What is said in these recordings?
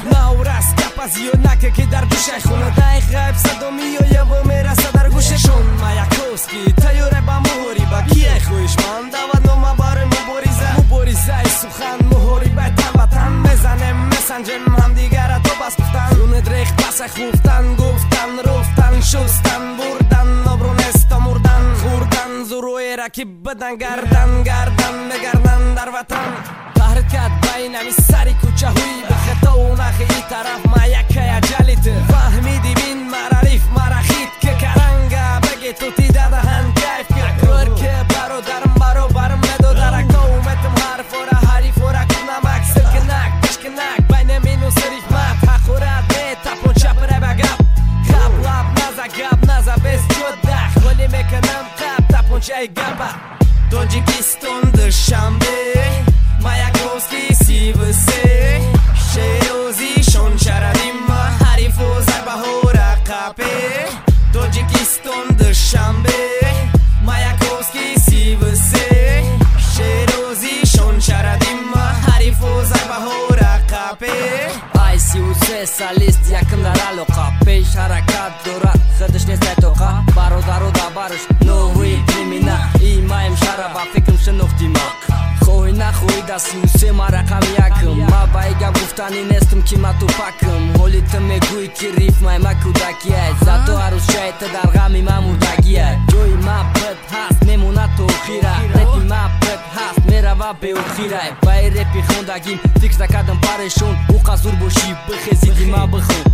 نورس کپزی و نکه که در دوشه خونه دقیقه صدامی و یه و میرسه در گوششون مایاکوسکی تیوره با موری با کیه خویش من دود نومه باره مبوریزه سخن مهوری بیتن وطن بزنه مسنجم هم دیگر تو بس گفتن اون دریخ پس خوفتن گفتن رفتن شستن بردن نبرونستا مردن خوردن زروی رکیب بدن گردن بگردن در وطن حرکت بینمی سری کوچه هوی به خطا و نخی ای طرف ما یکه اجلیت فهمیدی بین مراریف مرخید که کرنگه بگی تو تیده دهن کیف که کار که برابرم ندو در قومتم حرف و را حریف و را کنمک سکنک بشکنک بین مینو سریف مد حقورت به تپون چپره بگب خب لب نزا گب نزا بس جده ولی میکنم قب تپون چه گبه تاجیکستان دوشنبه مایاکوسکی سیوسه شیروزی شون شردیم حریف و ضربه ها رقبه تاجیکستان دوشنبه مایاکوسکی سیوسه شیروزی شون شردیم حریف و ضربه ها رقبه ای سیوسه سالیست یکم در علاقه پیش حرکت دورت خودش نیست توقع برادر و دبرش نوری کریمینه ای مایم شربه فکرم شنوختی ما خوی نخوی دستی سه ما رقم یکم ما بایگه گفتنی نیستم که ما تو پکم حالیت میگوی که ریف مای ما کودکیه زدو عروس شایت در غمی ما مردگیه جوی ما بد هست میمونه تو خیره رپی ما بد هست میره و به خیره بای رپی خوندگیم فکر نکردم پرشون او قصور باشی بخیزیدی ما بخون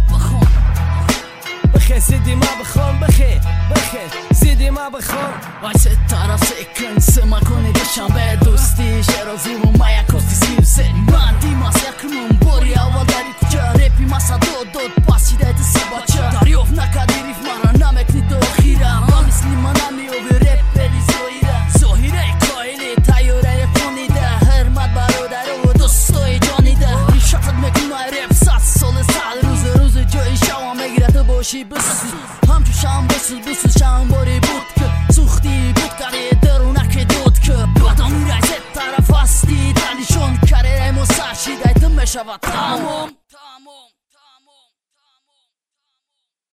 زیدی ما بخون بخیر زیدی ما بخون وایسه طرف سکن سما کنه دوشنبه دوستی شیرازی و مایاکوسکی سیوسه من دیماس یکمون بوری اول داری کجا رپی مسا دود پاسیده تی سباچه دریوف نکدی ریف مرا نمکنی دو خیره با مثلی من نمیوی رپ بری زهیره کایلی تایوره خونیده هرمت برادر و دوستای جانیده ریشتت میکنه رپ سات سال روز جای شما میگیره تو باشی بسوز همچو شم بسوز شم باری بود که سوختی بود کاری درونک دود که بعدا میره زد طرف هستی دلیشون کاری ریمو سرشیده ایتم بشود تمام